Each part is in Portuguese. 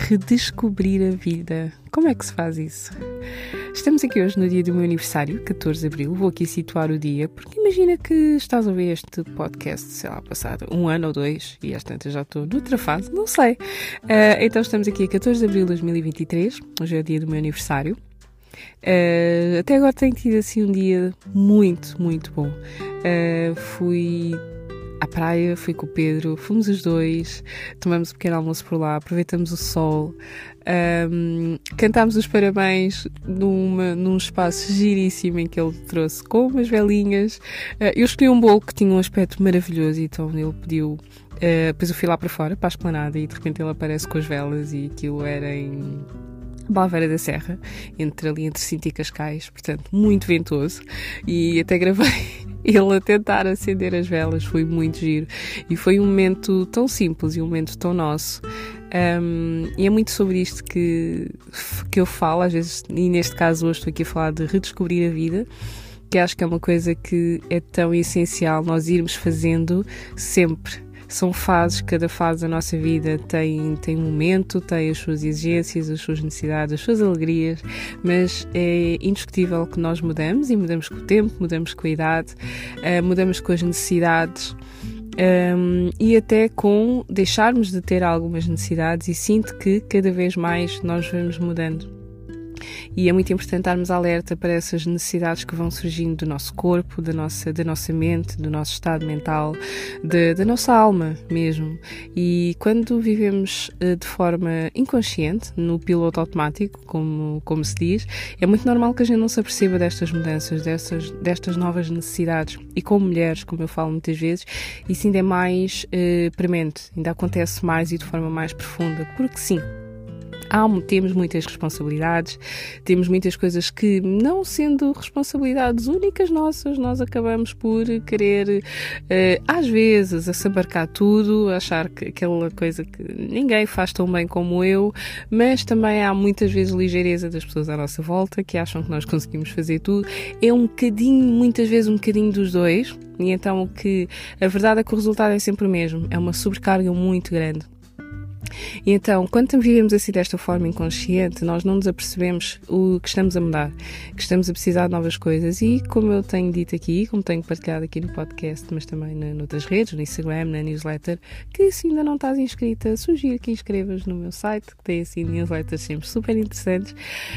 redescobrir a vida. Como é que se faz isso? Estamos aqui hoje no dia do meu aniversário, 14 de Abril. Vou aqui situar o dia, porque imagina que estás a ouvir este podcast, sei lá, passado 1 ano ou 2, e às tantas já estou noutra fase, não sei. Então estamos aqui a 14 de Abril de 2023, hoje é o dia do meu aniversário. Até agora tenho tido assim um dia muito, muito bom. Fui à praia, fui com o Pedro, fomos os dois, tomamos um pequeno almoço por lá, aproveitamos o sol, cantámos os parabéns num espaço giríssimo em que ele trouxe com umas velinhas. Eu escolhi um bolo que tinha um aspecto maravilhoso, então ele pediu. Depois eu fui lá para fora, para a esplanada, e de repente ele aparece com as velas, e aquilo era em Balveira da Serra, entre Sintra e Cascais, portanto muito ventoso, e até gravei ele a tentar acender as velas. Foi muito giro e foi um momento tão simples e um momento tão nosso, e é muito sobre isto que eu falo às vezes, e neste caso hoje estou aqui a falar de redescobrir a vida, que acho que é uma coisa que é tão essencial nós irmos fazendo sempre. São fases, cada fase da nossa vida tem um momento, tem as suas exigências, as suas necessidades, as suas alegrias, mas é indiscutível que nós mudamos, e mudamos com o tempo, mudamos com a idade, mudamos com as necessidades, e até com deixarmos de ter algumas necessidades, e sinto que cada vez mais nós vamos mudando. E é muito importante estarmos alerta para essas necessidades que vão surgindo do nosso corpo, da nossa mente, do nosso estado mental, da nossa alma mesmo. E quando vivemos de forma inconsciente, no piloto automático, como se diz, é muito normal que a gente não se aperceba destas mudanças, destas novas necessidades. E como mulheres, como eu falo muitas vezes, isso ainda é mais premente, ainda acontece mais e de forma mais profunda, porque sim, temos muitas responsabilidades, temos muitas coisas que, não sendo responsabilidades únicas nossas, nós acabamos por querer, às vezes, assabarcar tudo, achar que aquela coisa que ninguém faz tão bem como eu, mas também há muitas vezes ligeireza das pessoas à nossa volta, que acham que nós conseguimos fazer tudo. É muitas vezes um bocadinho dos dois, e então a verdade é que o resultado é sempre o mesmo, é uma sobrecarga muito grande. E então, quando vivemos assim desta forma inconsciente, nós não nos apercebemos que estamos a mudar, que estamos a precisar de novas coisas. E como eu tenho dito aqui, como tenho partilhado aqui no podcast, mas também noutras redes, no Instagram, na newsletter, que se ainda não estás inscrita, sugiro que inscrevas no meu site, que tem assim newsletters sempre super interessantes.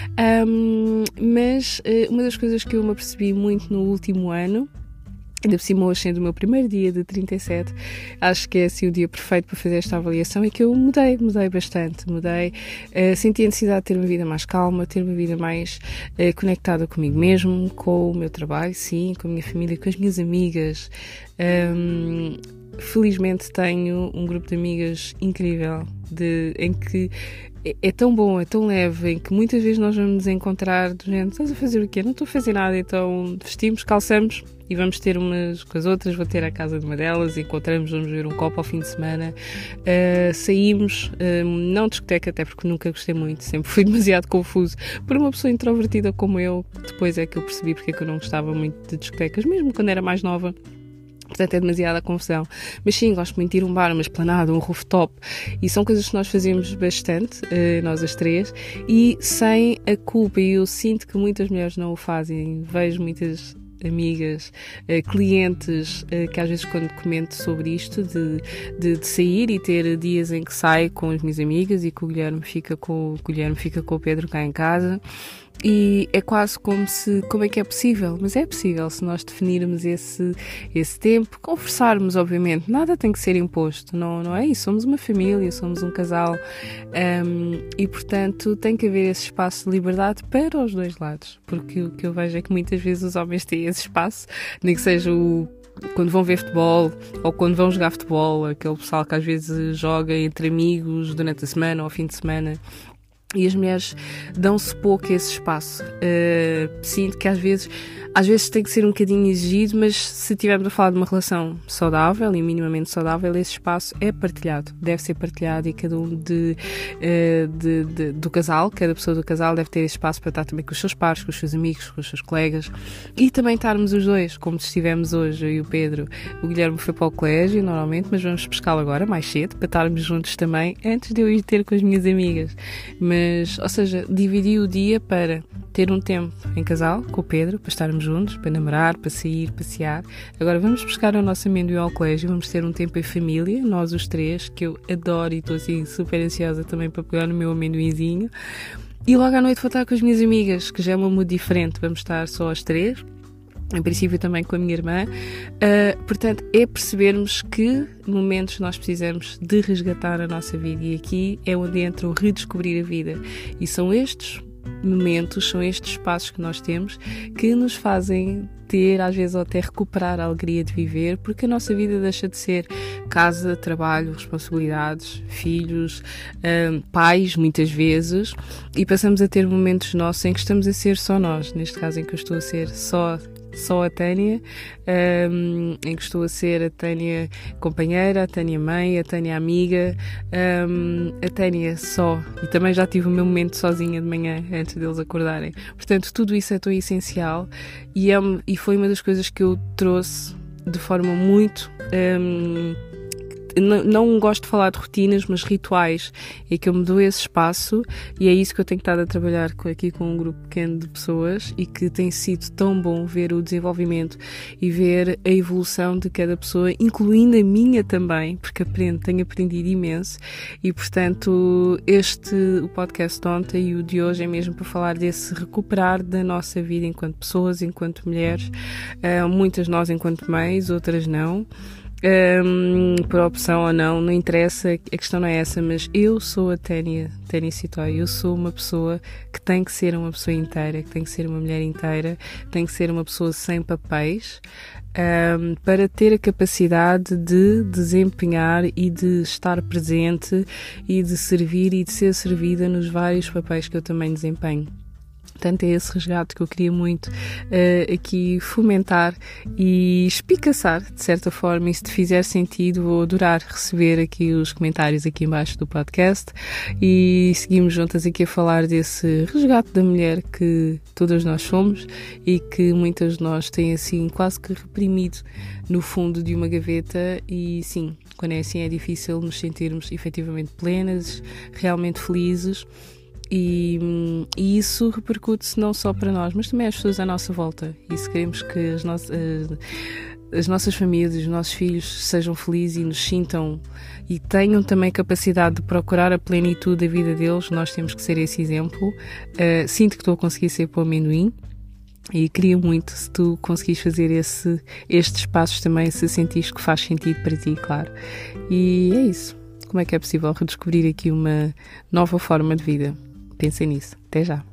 Mas uma das coisas que eu me apercebi muito no último ano, ainda por cima, hoje sendo o meu primeiro dia de 37, acho que é assim o dia perfeito para fazer esta avaliação, é que eu mudei bastante, senti a necessidade de ter uma vida mais calma, ter uma vida mais conectada comigo mesmo, com o meu trabalho, sim, com a minha família, com as minhas amigas. Felizmente tenho um grupo de amigas incrível, em que é tão bom, é tão leve, em que muitas vezes nós vamos nos encontrar do género: estás a fazer o quê? Não estou a fazer nada. Então vestimos, calçamos e vamos ter umas com as outras. Vou ter à casa de uma delas, encontramos, vamos beber um copo ao fim de semana, saímos, não discoteca, até porque nunca gostei muito, sempre fui demasiado confuso por uma pessoa introvertida como eu. Depois é que eu percebi porque é que eu não gostava muito de discotecas, mesmo quando era mais nova. Portanto, é demasiada confusão. Mas sim, gosto muito de ir a um bar, uma esplanada, um rooftop. E são coisas que nós fazemos bastante, nós as três, e sem a culpa. E eu sinto que muitas mulheres não o fazem. Vejo muitas amigas, clientes, que às vezes quando comento sobre isto de sair e ter dias em que saio com as minhas amigas e que o Guilherme fica com o Pedro cá em casa, e é quase como é que é possível? Mas é possível se nós definirmos esse tempo, conversarmos, obviamente, nada tem que ser imposto, não é isso, somos uma família, somos um casal, e portanto tem que haver esse espaço de liberdade para os dois lados, porque o que eu vejo é que muitas vezes os homens têm esse espaço, nem que seja quando vão ver futebol ou quando vão jogar futebol, aquele pessoal que às vezes joga entre amigos durante a semana ou ao fim de semana. E as mulheres dão-se pouco esse espaço. Sinto que às vezes tem que ser um bocadinho exigido, mas se estivermos a falar de uma relação saudável e minimamente saudável, esse espaço é partilhado, deve ser partilhado, e cada um do casal, cada pessoa do casal deve ter esse espaço para estar também com os seus pares, com os seus amigos, com os seus colegas, e também estarmos os dois, como estivemos hoje, eu e o Pedro. O Guilherme foi para o colégio normalmente, mas vamos pescá-lo agora mais cedo, para estarmos juntos também, antes de eu ir ter com as minhas amigas. Mas, ou seja, dividi o dia para ter um tempo em casal com o Pedro, para estarmos juntos, para namorar, para sair, passear. Agora vamos buscar o nosso amendoim ao colégio, vamos ter um tempo em família, nós os três, que eu adoro, e estou assim super ansiosa também para pegar no meu amendoinzinho. E logo à noite vou estar com as minhas amigas, que já é uma mood diferente, vamos estar só as três. Em princípio também com a minha irmã. Portanto, é percebermos que momentos nós precisamos de resgatar a nossa vida, e aqui é onde entra o redescobrir a vida, e são estes momentos, são estes espaços que nós temos que nos fazem ter, às vezes, ou até recuperar a alegria de viver, porque a nossa vida deixa de ser casa, trabalho, responsabilidades, filhos, pais, muitas vezes, e passamos a ter momentos nossos em que estamos a ser só nós, neste caso em que eu estou a ser só a Tânia, em que estou a ser a Tânia companheira, a Tânia mãe, a Tânia amiga, a Tânia só, e também já tive o meu momento sozinha de manhã antes deles acordarem. Portanto, tudo isso é tão essencial, e foi uma das coisas que eu trouxe de forma muito não gosto de falar de rotinas, mas rituais, é que eu me dou esse espaço, e é isso que eu tenho estado a trabalhar aqui com um grupo pequeno de pessoas, e que tem sido tão bom ver o desenvolvimento e ver a evolução de cada pessoa, incluindo a minha também, porque tenho aprendido imenso. E portanto o podcast de ontem e o de hoje é mesmo para falar desse recuperar da nossa vida enquanto pessoas, enquanto mulheres, muitas nós enquanto mães, outras não. Por opção ou não interessa, a questão não é essa, mas eu sou a Tânia Citói, eu sou uma pessoa que tem que ser uma pessoa inteira, que tem que ser uma mulher inteira, tem que ser uma pessoa sem papéis, para ter a capacidade de desempenhar e de estar presente e de servir e de ser servida nos vários papéis que eu também desempenho. Portanto, é esse resgate que eu queria muito aqui fomentar e espicaçar, de certa forma, e se te fizer sentido, vou adorar receber aqui os comentários aqui embaixo do podcast, e seguimos juntas aqui a falar desse resgate da mulher que todas nós somos e que muitas de nós têm assim quase que reprimido no fundo de uma gaveta. E sim, quando é assim é difícil nos sentirmos efetivamente plenas, realmente felizes. E isso repercute-se não só para nós, mas também às pessoas à nossa volta. E se queremos que as nossas famílias, os nossos filhos sejam felizes e nos sintam e tenham também capacidade de procurar a plenitude da vida deles, nós temos que ser esse exemplo. Sinto que estou a conseguir ser para o amendoim, e queria muito se tu conseguires fazer estes passos também, se sentires que faz sentido para ti, claro. E é isso. Como é que é possível redescobrir aqui uma nova forma de vida? Pensem nisso. Até já.